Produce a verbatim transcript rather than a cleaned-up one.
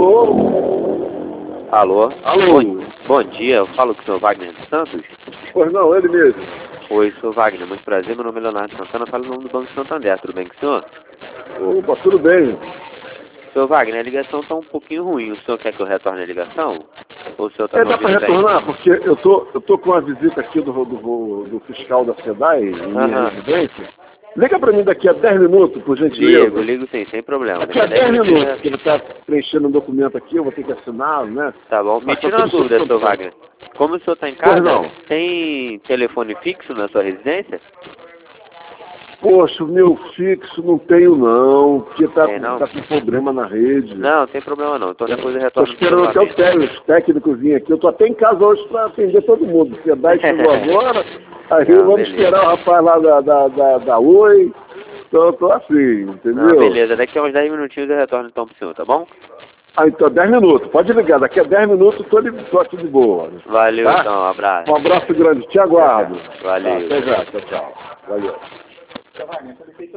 Alô? Alô? Alô? Bom, bom dia, eu falo com o senhor Wagner dos Santos. Pois não, ele mesmo. Oi, senhor Wagner, muito prazer, meu nome é Leonardo Santana, falo em nome do Banco Santander, tudo bem com o senhor? Opa, tudo bem. Senhor Wagner, a ligação está um pouquinho ruim, o senhor quer que eu retorne a ligação? Ou o senhor está É, me dá para ouvindo bem? retornar, porque eu tô, eu tô com uma visita aqui do, do, do fiscal da SEDAI, em minha Aham. residência. Liga para mim daqui a dez minutos, por Ligo, gentileza. ligo sim, sem problema. Daqui a Daqui a dez dez minutos, minutos, porque ele está preenchendo um documento aqui, eu vou ter que assinar, né? tá bom. Me Mas tá tira uma tudo sob dúvida, senhor controle. Wagner. Como o senhor está em Pois casa, não. tem telefone fixo na sua residência? Poxa, o meu fixo não tenho não, porque tá, Tem com- não? tá com problema na rede. Não, não tem problema não, então depois eu Estou retorno pro senhor esperando até o novamente. técnico, os técnicos virem aqui. Eu estou até em casa hoje para atender todo mundo. A SEDAI chegou agora, aí Não, vamos beleza. esperar o rapaz lá da, da, da, da Oi. Então, estou assim, entendeu? Não, beleza, daqui a uns dez minutinhos eu retorno então pro senhor, tá bom? Ah, então, dez minutos. Pode ligar. Daqui a dez minutos estou tô aqui de boa. Valeu Tá? então, um abraço. Um abraço grande. Te aguardo. Valeu. Tá, até já. Tchau, tchau. Valeu.